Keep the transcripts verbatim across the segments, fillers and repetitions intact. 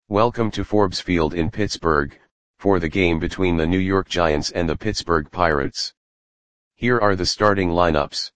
Welcome to Forbes Field in Pittsburgh, for the game between the New York Giants and the Pittsburgh Pirates. Here are the starting lineups.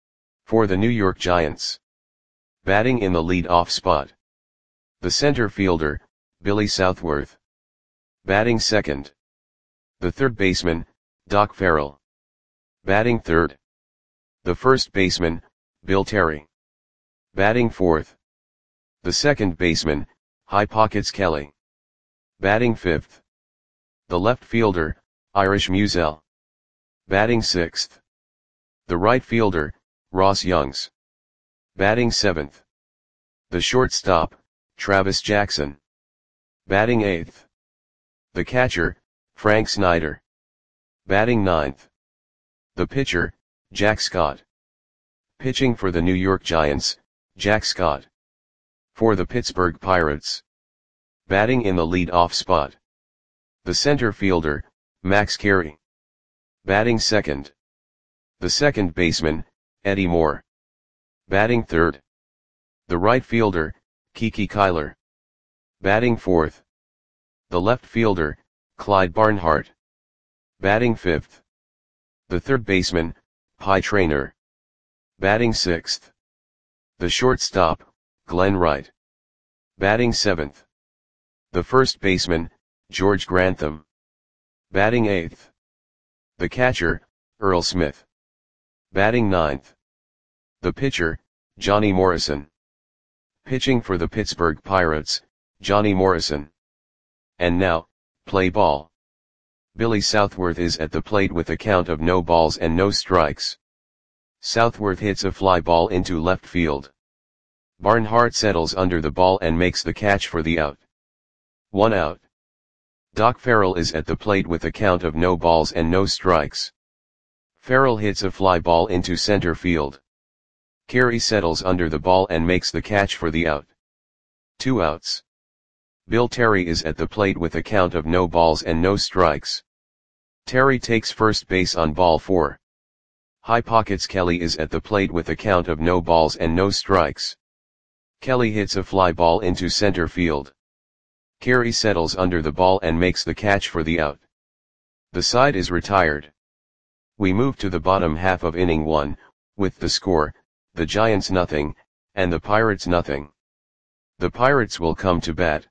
For the New York Giants. Batting in the lead-off spot. The center fielder, Billy Southworth. Batting second. The third baseman, Doc Farrell. Batting third. The first baseman, Bill Terry. Batting fourth. The second baseman, High Pockets Kelly. Batting fifth. The left fielder, Irish Musial. Batting sixth. The right fielder, Ross Youngs. Batting seventh. The shortstop, Travis Jackson. Batting eighth. The catcher, Frank Snyder. Batting ninth. The pitcher, Jack Scott. Pitching for the New York Giants, Jack Scott. For the Pittsburgh Pirates. Batting in the lead-off spot. The center fielder, Max Carey. Batting second. The second baseman, Eddie Moore. Batting third. The right fielder, Kiki Kyler. Batting fourth. The left fielder, Clyde Barnhart. Batting fifth. The third baseman, Pie Traynor. Batting sixth. The shortstop, Glenn Wright. Batting seventh. The first baseman, George Grantham. Batting eighth. The catcher, Earl Smith. Batting ninth. The pitcher, Johnny Morrison. Pitching for the Pittsburgh Pirates, Johnny Morrison. And now, play ball. Billy Southworth is at the plate with a count of no balls and no strikes. Southworth hits a fly ball into left field. Barnhart settles under the ball and makes the catch for the out. One out. Doc Farrell is at the plate with a count of no balls and no strikes. Farrell hits a fly ball into center field. Carey settles under the ball and makes the catch for the out. Two outs. Bill Terry is at the plate with a count of no balls and no strikes. Terry takes first base on ball four. High Pockets Kelly is at the plate with a count of no balls and no strikes. Kelly hits a fly ball into center field. Carey settles under the ball and makes the catch for the out. The side is retired. We move to the bottom half of inning one, with the score, the Giants nothing, and the Pirates nothing. The Pirates will come to bat.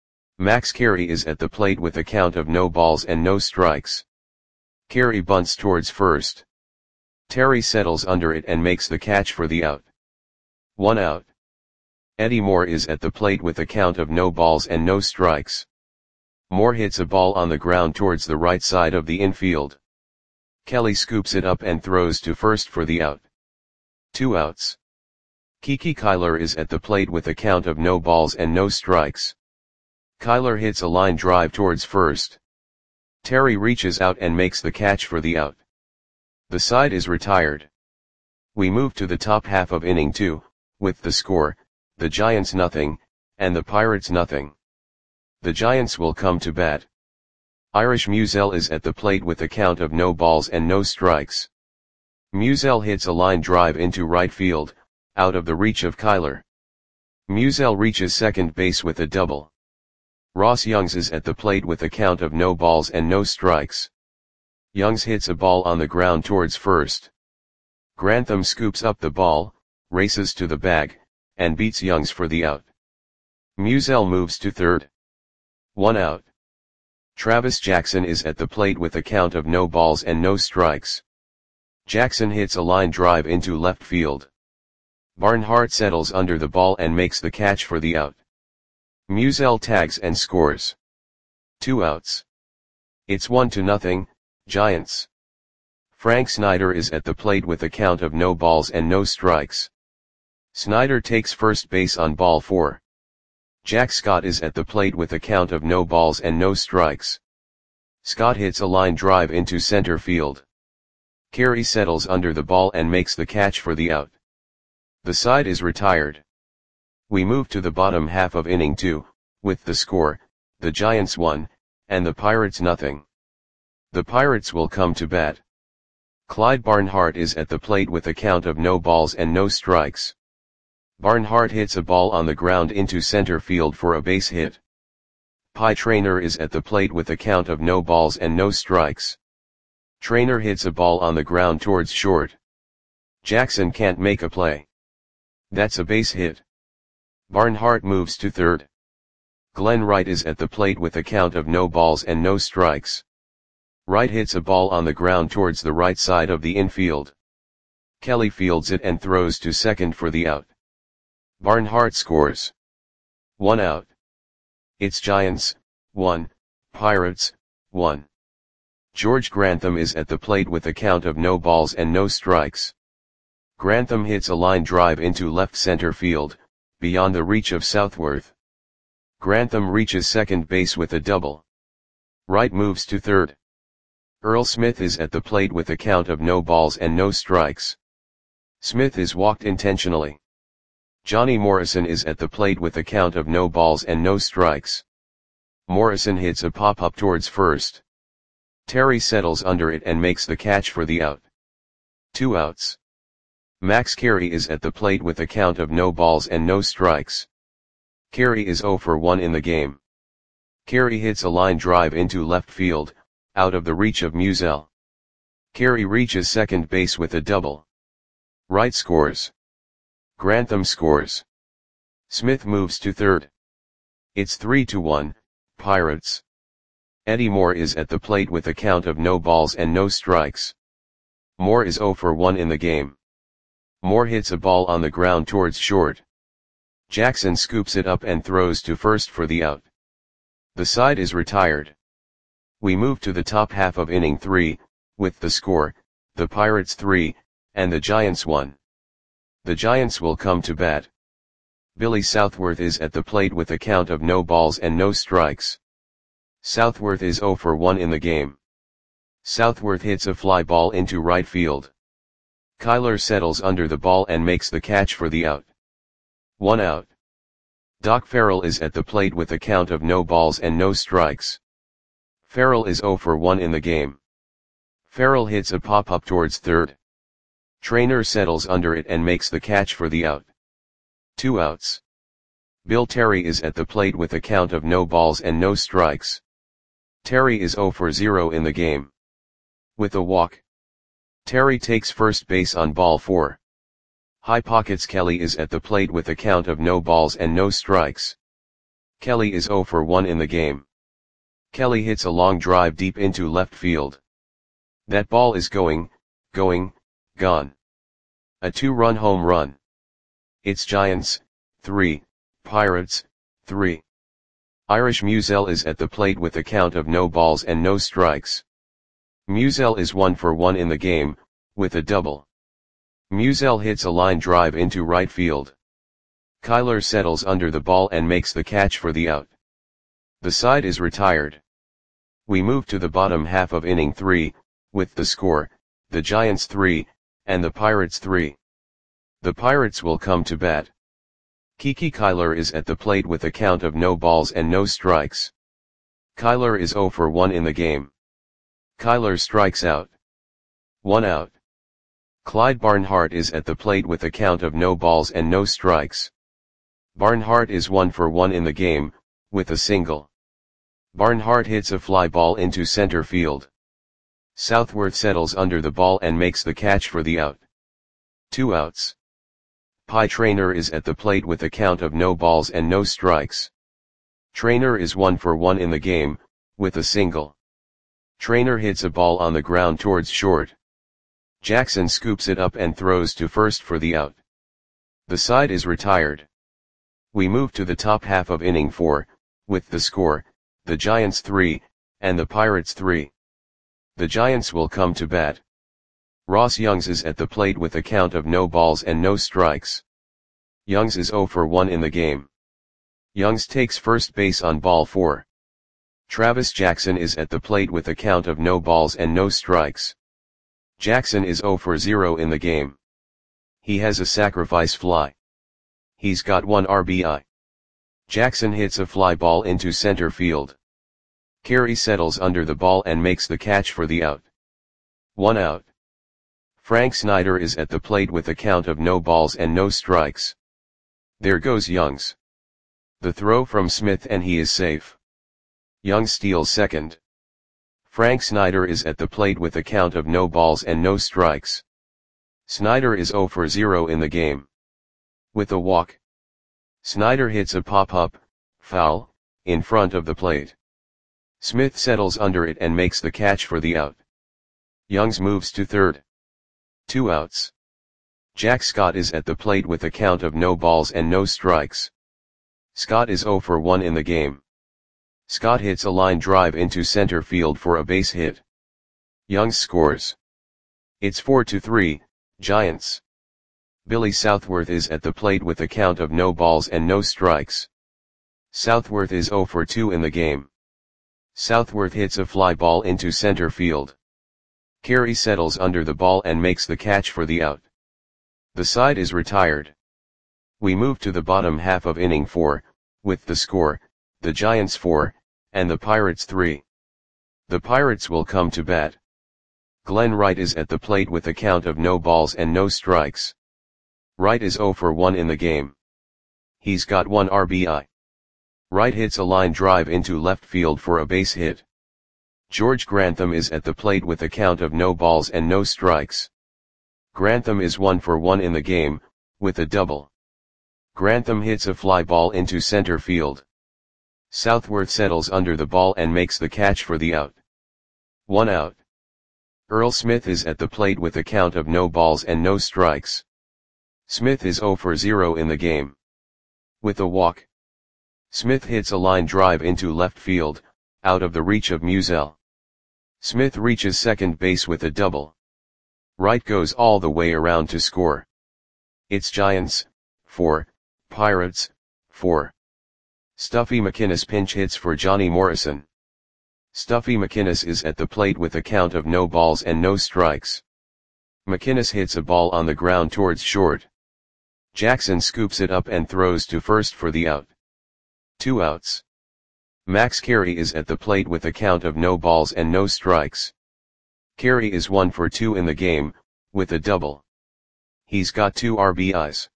Max Carey is at the plate with a count of no balls and no strikes. Carey bunts towards first. Terry settles under it and makes the catch for the out. One out. Eddie Moore is at the plate with a count of no balls and no strikes. Moore hits a ball on the ground towards the right side of the infield. Kelly scoops it up and throws to first for the out. Two outs. Kiki Kyler is at the plate with a count of no balls and no strikes. Kyler hits a line drive towards first. Terry reaches out and makes the catch for the out. The side is retired. We move to the top half of inning two, with the score, the Giants nothing, and the Pirates nothing. The Giants will come to bat. Irish Musial is at the plate with a count of no balls and no strikes. Musial hits a line drive into right field, out of the reach of Kyler. Musial reaches second base with a double. Ross Youngs is at the plate with a count of no balls and no strikes. Youngs hits a ball on the ground towards first. Grantham scoops up the ball, races to the bag, and beats Youngs for the out. Musial moves to third. One out. Travis Jackson is at the plate with a count of no balls and no strikes. Jackson hits a line drive into left field. Barnhart settles under the ball and makes the catch for the out. Musial tags and scores. Two outs. It's one to nothing, Giants. Frank Snyder is at the plate with a count of no balls and no strikes. Snyder takes first base on ball four. Jack Scott is at the plate with a count of no balls and no strikes. Scott hits a line drive into center field. Carey settles under the ball and makes the catch for the out. The side is retired. We move to the bottom half of inning two, with the score, the Giants one, and the Pirates nothing. The Pirates will come to bat. Clyde Barnhart is at the plate with a count of no balls and no strikes. Barnhart hits a ball on the ground into center field for a base hit. Pie Trainer is at the plate with a count of no balls and no strikes. Trainer hits a ball on the ground towards short. Jackson can't make a play. That's a base hit. Barnhart moves to third. Glenn Wright is at the plate with a count of no balls and no strikes. Wright hits a ball on the ground towards the right side of the infield. Kelly fields it and throws to second for the out. Barnhart scores. One out. It's Giants, one, Pirates, one. George Grantham is at the plate with a count of no balls and no strikes. Grantham hits a line drive into left center field, beyond the reach of Southworth. Grantham reaches second base with a double. Wright moves to third. Earl Smith is at the plate with a count of no balls and no strikes. Smith is walked intentionally. Johnny Morrison is at the plate with a count of no balls and no strikes. Morrison hits a pop-up towards first. Terry settles under it and makes the catch for the out. Two outs. Max Carey is at the plate with a count of no balls and no strikes. Carey is oh for one in the game. Carey hits a line drive into left field, out of the reach of Musial. Carey reaches second base with a double. Wright scores. Grantham scores. Smith moves to third. It's three to one, Pirates. Eddie Moore is at the plate with a count of no balls and no strikes. Moore is oh for one in the game. Moore hits a ball on the ground towards short. Jackson scoops it up and throws to first for the out. The side is retired. We move to the top half of inning three, with the score, the Pirates three, and the Giants one. The Giants will come to bat. Billy Southworth is at the plate with a count of no balls and no strikes. Southworth is oh for one in the game. Southworth hits a fly ball into right field. Kyler settles under the ball and makes the catch for the out. One out. Doc Farrell is at the plate with a count of no balls and no strikes. Farrell is oh for one in the game. Farrell hits a pop-up towards third. Trainer settles under it and makes the catch for the out. Two outs. Bill Terry is at the plate with a count of no balls and no strikes. Terry is oh for zero in the game. With a walk. Terry takes first base on ball four. High Pockets Kelly is at the plate with a count of no balls and no strikes. Kelly is oh for one in the game. Kelly hits a long drive deep into left field. That ball is going, going, gone. A two-run home run. It's Giants, three, Pirates, three. Irish Musial is at the plate with a count of no balls and no strikes. Musial is one for one in the game, with a double. Musial hits a line drive into right field. Kyler settles under the ball and makes the catch for the out. The side is retired. We move to the bottom half of inning three, with the score, the Giants three, and the Pirates three. The Pirates will come to bat. Kiki Kyler is at the plate with a count of no balls and no strikes. Kyler is oh for one in the game. Kyler strikes out. One out. Clyde Barnhart is at the plate with a count of no balls and no strikes. Barnhart is one for one in the game, with a single. Barnhart hits a fly ball into center field. Southworth settles under the ball and makes the catch for the out. Two outs. Pie Trainer is at the plate with a count of no balls and no strikes. Trainer is one for one in the game, with a single. Trainer hits a ball on the ground towards short. Jackson scoops it up and throws to first for the out. The side is retired. We move to the top half of inning four, with the score, the Giants three, and the Pirates three. The Giants will come to bat. Ross Youngs is at the plate with a count of no balls and no strikes. Youngs is oh for one in the game. Youngs takes first base on ball four. Travis Jackson is at the plate with a count of no balls and no strikes. Jackson is oh for zero in the game. He has a sacrifice fly. He's got one R B I. Jackson hits a fly ball into center field. Carey settles under the ball and makes the catch for the out. One out. Frank Snyder is at the plate with a count of no balls and no strikes. There goes Youngs. The throw from Smith and he is safe. Young steals second. Frank Snyder is at the plate with a count of no balls and no strikes. Snyder is zero for zero in the game. With a walk, Snyder hits a pop-up, foul, in front of the plate. Smith settles under it and makes the catch for the out. Youngs moves to third. Two outs. Jack Scott is at the plate with a count of no balls and no strikes. Scott is zero for one in the game. Scott hits a line drive into center field for a base hit. Youngs scores. It's four to three, Giants. Billy Southworth is at the plate with a count of no balls and no strikes. Southworth is zero for two in the game. Southworth hits a fly ball into center field. Carey settles under the ball and makes the catch for the out. The side is retired. We move to the bottom half of inning four, with the score, the Giants four, and the Pirates three. The Pirates will come to bat. Glenn Wright is at the plate with a count of no balls and no strikes. Wright is zero for one in the game. He's got one R B I. Wright hits a line drive into left field for a base hit. George Grantham is at the plate with a count of no balls and no strikes. Grantham is one for one in the game, with a double. Grantham hits a fly ball into center field. Southworth settles under the ball and makes the catch for the out. One out. Earl Smith is at the plate with a count of no balls and no strikes. Smith is zero for zero in the game. With a walk, Smith hits a line drive into left field, out of the reach of Musial. Smith reaches second base with a double. Wright goes all the way around to score. It's Giants, four, Pirates, four. Stuffy McInnis pinch hits for Johnny Morrison. Stuffy McInnis is at the plate with a count of no balls and no strikes. McInnis hits a ball on the ground towards short. Jackson scoops it up and throws to first for the out. Two outs. Max Carey is at the plate with a count of no balls and no strikes. Carey is one for two in the game, with a double. He's got two R B Is.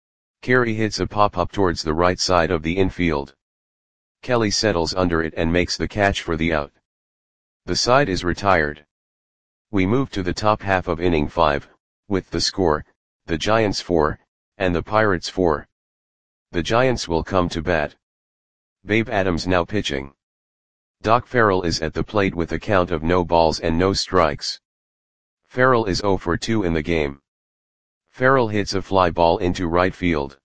Carey hits a pop-up towards the right side of the infield. Kelly settles under it and makes the catch for the out. The side is retired. We move to the top half of inning five, with the score, the Giants four, and the Pirates four. The Giants will come to bat. Babe Adams now pitching. Doc Farrell is at the plate with a count of no balls and no strikes. Farrell is zero for two in the game. Farrell hits a fly ball into right field.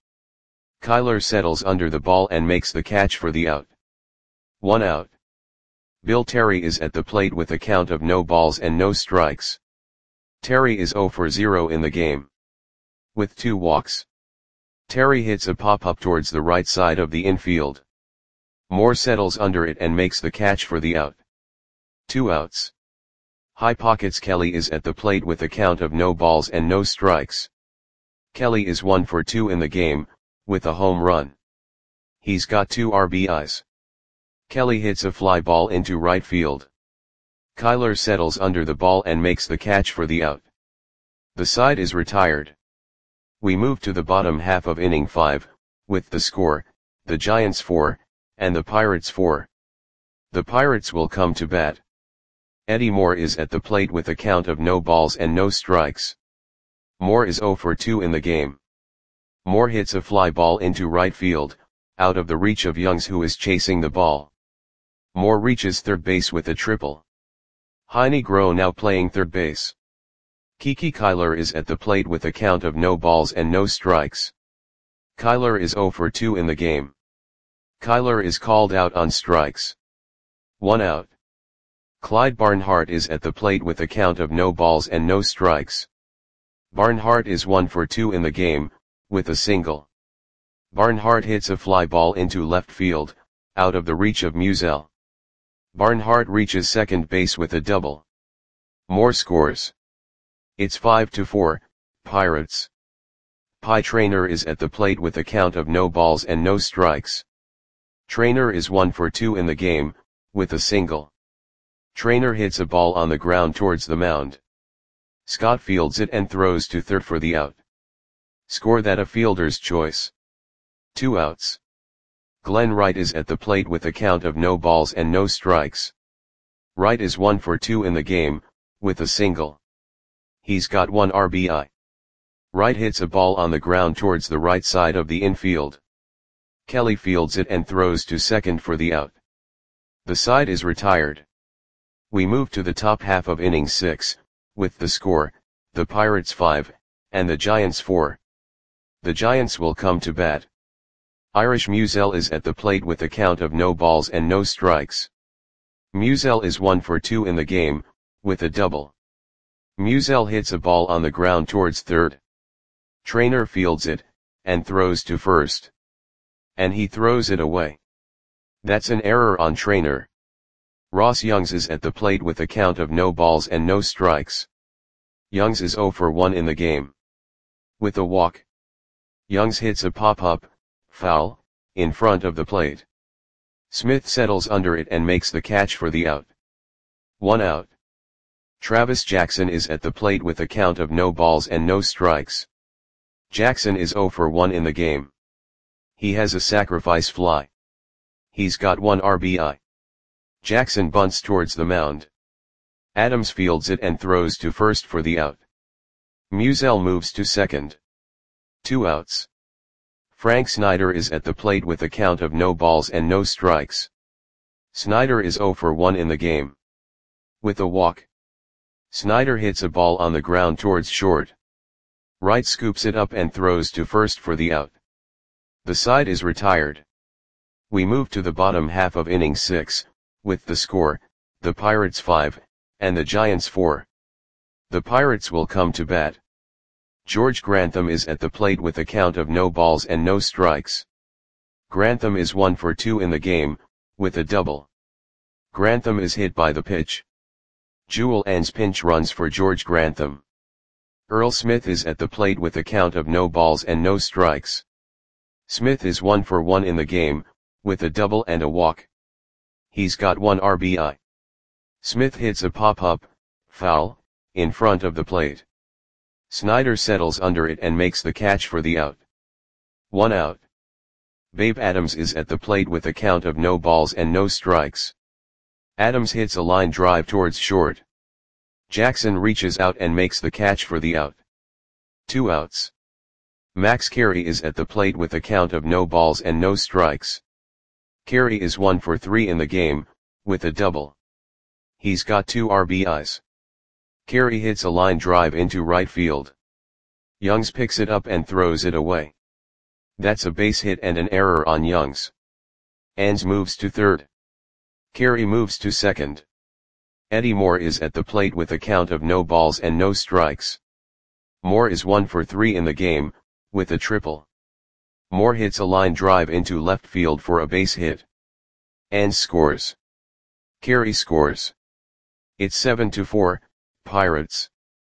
Kyler settles under the ball and makes the catch for the out. One out. Bill Terry is at the plate with a count of no balls and no strikes. Terry is zero for zero in the game. With two walks, Terry hits a pop-up towards the right side of the infield. Moore settles under it and makes the catch for the out. Two outs. High pockets Kelly is at the plate with a count of no balls and no strikes. Kelly is one for two in the game, with a home run. He's got two R B Is. Kelly hits a fly ball into right field. Kyler settles under the ball and makes the catch for the out. The side is retired. We move to the bottom half of inning five, with the score, the Giants four, and the Pirates four. The Pirates will come to bat. Eddie Moore is at the plate with a count of no balls and no strikes. Moore is zero for two in the game. Moore hits a fly ball into right field, out of the reach of Youngs who is chasing the ball. Moore reaches third base with a triple. Heine Groh now playing third base. Kiki Kyler is at the plate with a count of no balls and no strikes. Kyler is zero for two in the game. Kyler is called out on strikes. One out. Clyde Barnhart is at the plate with a count of no balls and no strikes. Barnhart is one for two in the game, with a single. Barnhart hits a fly ball into left field, out of the reach of Musial. Barnhart reaches second base with a double. Moore scores. It's five to four, Pirates. Pie Traynor is at the plate with a count of no balls and no strikes. Traynor is one for two in the game, with a single. Traynor hits a ball on the ground towards the mound. Scott fields it and throws to third for the out. Score that a fielder's choice. Two outs. Glenn Wright is at the plate with a count of no balls and no strikes. Wright is one for two in the game, with a single. He's got one R B I. Wright hits a ball on the ground towards the right side of the infield. Kelly fields it and throws to second for the out. The side is retired. We move to the top half of inning six, with the score, the Pirates five, and the Giants four. The Giants will come to bat. Irish Musial is at the plate with a count of no balls and no strikes. Musial is one for two in the game, with a double. Musial hits a ball on the ground towards third. Trainer fields it, and throws to first. And he throws it away. That's an error on Trainer. Ross Youngs is at the plate with a count of no balls and no strikes. Youngs is zero for one in the game. With a walk. Youngs hits a pop-up, foul, in front of the plate. Smith settles under it and makes the catch for the out. One out. Travis Jackson is at the plate with a count of no balls and no strikes. Jackson is zero for one in the game. He has a sacrifice fly. He's got one R B I. Jackson bunts towards the mound. Adams fields it and throws to first for the out. Musial moves to second. Two outs. Frank Snyder is at the plate with a count of no balls and no strikes. Snyder is zero for one in the game. With a walk. Snyder hits a ball on the ground towards short. Wright scoops it up and throws to first for the out. The side is retired. We move to the bottom half of inning six, with the score, the Pirates five, and the Giants four. The Pirates will come to bat. George Grantham is at the plate with a count of no balls and no strikes. Grantham is one for two in the game, with a double. Grantham is hit by the pitch. Jewel Ends pinch runs for George Grantham. Earl Smith is at the plate with a count of no balls and no strikes. Smith is one for one in the game, with a double and a walk. He's got one R B I. Smith hits a pop-up, foul, in front of the plate. Snyder settles under it and makes the catch for the out. One out. Babe Adams is at the plate with a count of no balls and no strikes. Adams hits a line drive towards short. Jackson reaches out and makes the catch for the out. Two outs. Max Carey is at the plate with a count of no balls and no strikes. Carey is one for three in the game, with a double. He's got two R B Is. Carey hits a line drive into right field. Youngs picks it up and throws it away. That's a base hit and an error on Youngs. Ans moves to third. Carey moves to second. Eddie Moore is at the plate with a count of no balls and no strikes. Moore is one for three in the game, with a triple. Moore hits a line drive into left field for a base hit. Ans scores. Carey scores. It's seven to four, Pirates.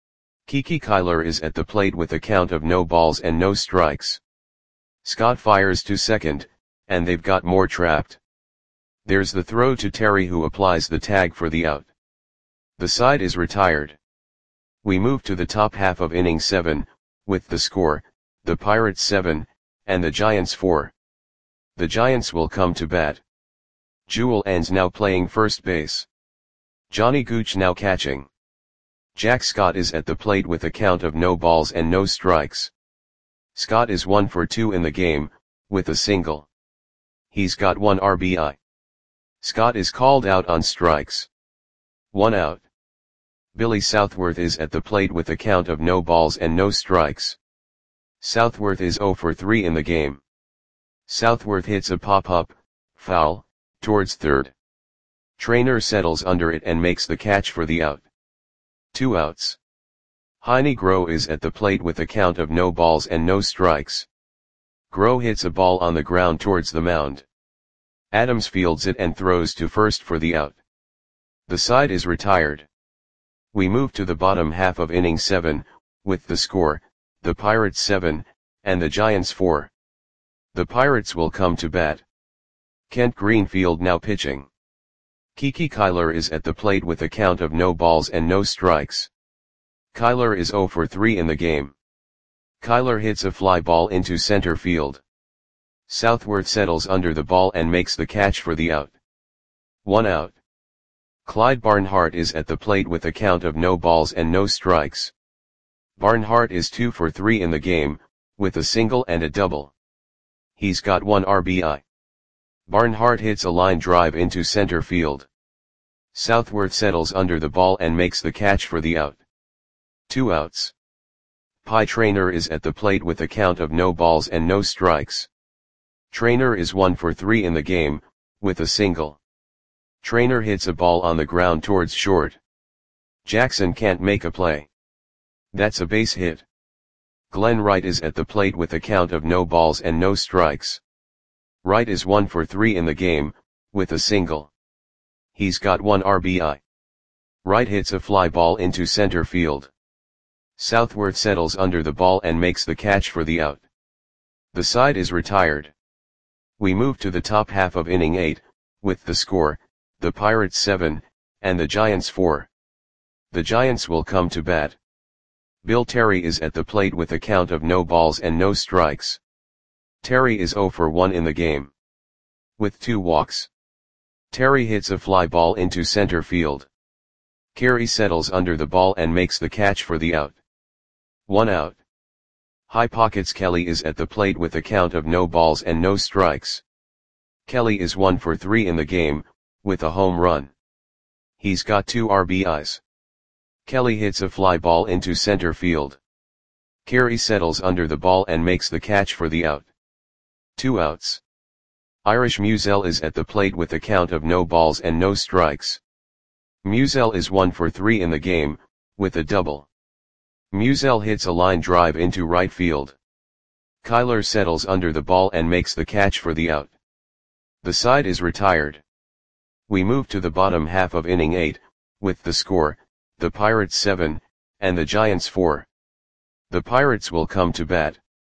Kiki Kyler is at the plate with a count of no balls and no strikes. Scott fires to second, and they've got Moore trapped. There's the throw to Terry, who applies the tag for the out. The side is retired. We move to the top half of inning seven, with the score, the Pirates seven, and the Giants four. The Giants will come to bat. Jewel Ends now playing first base. Johnny Gooch now catching. Jack Scott is at the plate with a count of no balls and no strikes. Scott is one for two in the game, with a single. He's got one R B I. Scott is called out on strikes. One out. Billy Southworth is at the plate with a count of no balls and no strikes. Southworth is zero for three in the game. Southworth hits a pop-up, foul, towards third. Trainer settles under it and makes the catch for the out. Two outs. Heine Groh is at the plate with a count of no balls and no strikes. Groh hits a ball on the ground towards the mound. Adams fields it and throws to first for the out. The side is retired. We move to the bottom half of inning seven, with the score, the Pirates seven, and the Giants four. The Pirates will come to bat. Kent Greenfield now pitching. Kiki Kyler is at the plate with a count of no balls and no strikes. Kyler is zero for three in the game. Kyler hits a fly ball into center field. Southworth settles under the ball and makes the catch for the out. One out. Clyde Barnhart is at the plate with a count of no balls and no strikes. Barnhart is two for three in the game, with a single and a double. He's got one R B I. Barnhart hits a line drive into center field. Southworth settles under the ball and makes the catch for the out. Two outs. Pie Traynor is at the plate with a count of no balls and no strikes. Traynor is one for three in the game, with a single. Traynor hits a ball on the ground towards short. Jackson can't make a play. That's a base hit. Glenn Wright is at the plate with a count of no balls and no strikes. Wright is one for three in the game, with a single. He's got one R B I. Wright hits a fly ball into center field. Southworth settles under the ball and makes the catch for the out. The side is retired. We move to the top half of inning eight, with the score, the Pirates seven, and the Giants four. The Giants will come to bat. Bill Terry is at the plate with a count of no balls and no strikes. Terry is zero for one in the game. With two walks. Terry hits a fly ball into center field. Carey settles under the ball and makes the catch for the out. One out. High Pockets Kelly is at the plate with a count of no balls and no strikes. Kelly is one for three in the game, with a home run. He's got two R B Is. Kelly hits a fly ball into center field. Carey settles under the ball and makes the catch for the out. Two outs. Irish Musial is at the plate with a count of no balls and no strikes. Musial is one for three in the game, with a double. Musial hits a line drive into right field. Kyler settles under the ball and makes the catch for the out. The side is retired. We move to the bottom half of inning eight, with the score, the Pirates seven, and the Giants four. The Pirates will come to bat.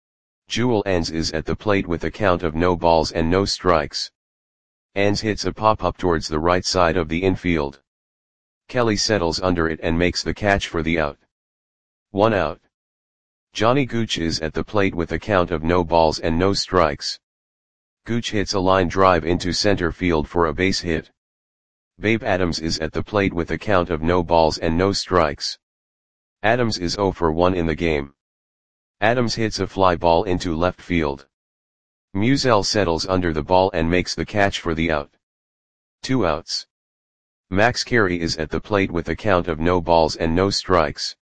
Jewel Enns is at the plate with a count of no balls and no strikes. Enns hits a pop-up towards the right side of the infield. Kelly settles under it and makes the catch for the out. One out. Johnny Gooch is at the plate with a count of no balls and no strikes. Gooch hits a line drive into center field for a base hit. Babe Adams is at the plate with a count of no balls and no strikes. Adams is zero for one in the game. Adams hits a fly ball into left field. Musial settles under the ball and makes the catch for the out. Two outs. Max Carey is at the plate with a count of no balls and no strikes.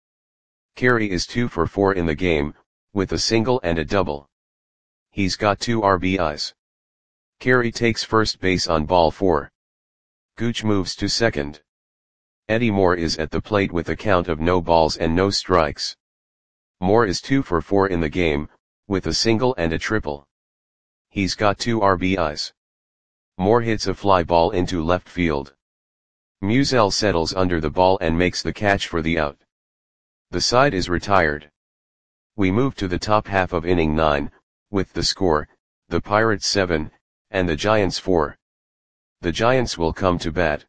Carey is two for four in the game, with a single and a double. He's got two R B Is. Carey takes first base on ball four. Gooch moves to second. Eddie Moore is at the plate with a count of no balls and no strikes. Moore is two for four in the game, with a single and a triple. He's got two R B Is. Moore hits a fly ball into left field. Musial settles under the ball and makes the catch for the out. The side is retired. We move to the top half of inning nine, with the score, the Pirates seven, and the Giants four. The Giants will come to bat.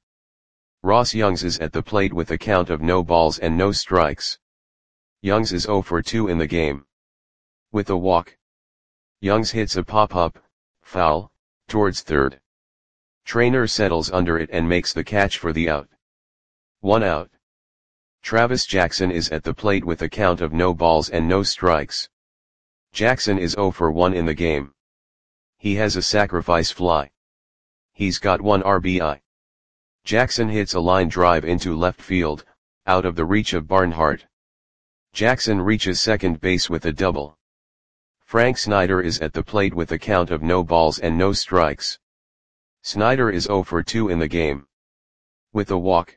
Ross Youngs is at the plate with a count of no balls and no strikes. Youngs is zero for two in the game. With a walk. Youngs hits a pop-up, foul, towards third. Traynor settles under it and makes the catch for the out. One out. Travis Jackson is at the plate with a count of no balls and no strikes. Jackson is zero for one in the game. He has a sacrifice fly. He's got one R B I. Jackson hits a line drive into left field, out of the reach of Barnhart. Jackson reaches second base with a double. Frank Snyder is at the plate with a count of no balls and no strikes. Snyder is zero for two in the game. With a walk.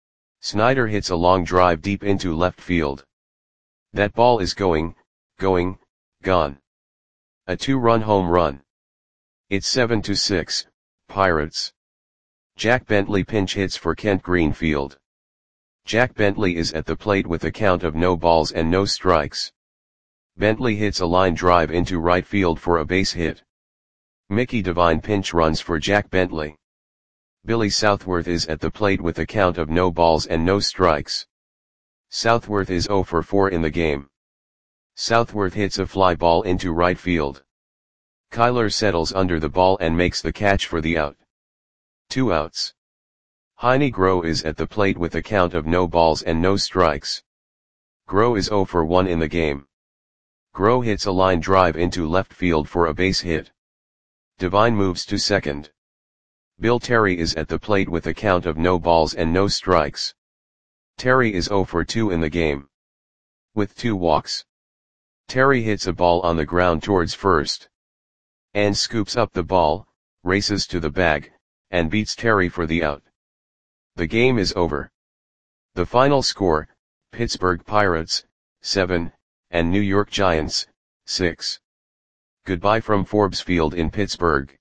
Snyder hits a long drive deep into left field. That ball is going, going, gone. A two-run home run. It's seven to six, Pirates. Jack Bentley pinch hits for Kent Greenfield. Jack Bentley is at the plate with a count of no balls and no strikes. Bentley hits a line drive into right field for a base hit. Mickey Devine pinch runs for Jack Bentley. Billy Southworth is at the plate with a count of no balls and no strikes. Southworth is zero for four in the game. Southworth hits a fly ball into right field. Kyler settles under the ball and makes the catch for the out. Two outs. Heine Groh is at the plate with a count of no balls and no strikes. Groh is zero for one in the game. Groh hits a line drive into left field for a base hit. Devine moves to second. Bill Terry is at the plate with a count of no balls and no strikes. Terry is zero for two in the game. With two walks. Terry hits a ball on the ground towards first. And scoops up the ball, races to the bag, and beats Terry for the out. The game is over. The final score, Pittsburgh Pirates, seven, and New York Giants, six. Goodbye from Forbes Field in Pittsburgh.